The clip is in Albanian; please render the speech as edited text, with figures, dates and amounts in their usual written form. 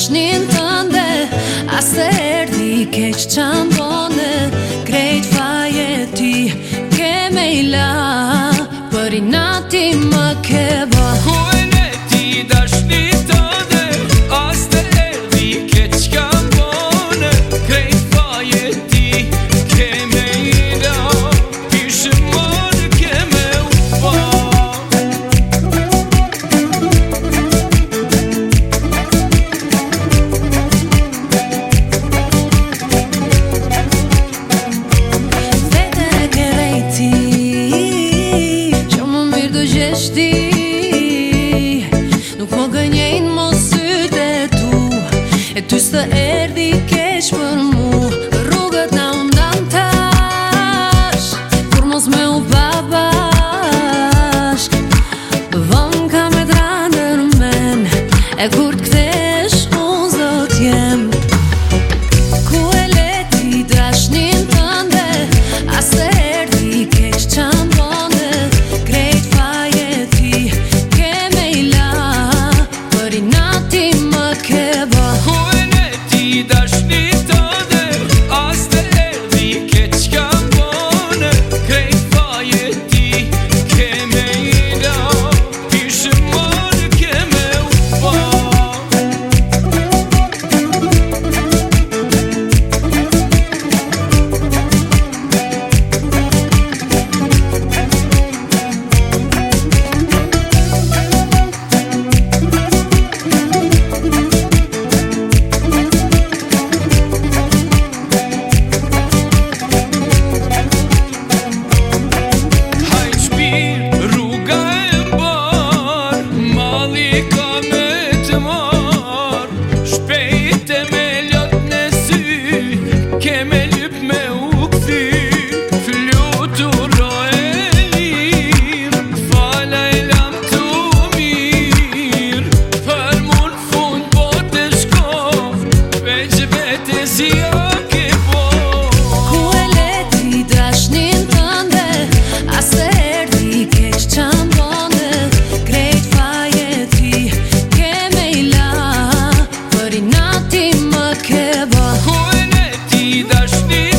dashnin tënde, as të erdi keq qan bone, krejt faje ti ke me i la, për i nati më ke ba. Ku e ne ti dashnin tënde, as të erdi keq qan bone, krejt faje ti ke me i la, pishe morë ke me u ba. Nuk më gënjejnë mos sytë e tu, e ty s'të erdi keq për mu. Rrugët na undan tash, kur mos me u pa bashk. Vëm ka me drandër men, e kur t'kthesh unë zot jem. Ku e leti dashnin tënde, as të erdi keq qan bone, krejt faje ti ke me i la, për i nati më ke ba. Ku e ne ti dashnin tënde, as të erdi keq qan bone, krejt faje ti ke me i la, pishe morë ke me u ba. Ku e leti dashnin tënde, as të erdi keq qan bone, krejt faje ti ke me i la, për i nati më ke ba. Ku e ne ti dashnin